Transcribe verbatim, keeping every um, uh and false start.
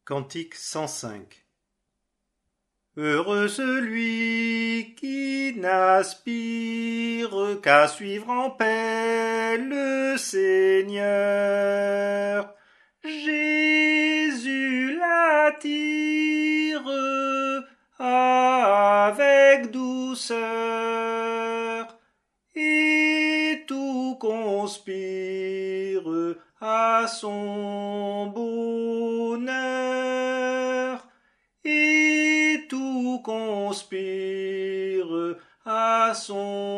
Cantique cent cinq. Heureux celui qui n'aspire qu'à suivre en paix le Seigneur. Jésus l'attire avec douceur et tout conspire à son bonheur. Et tout conspire à son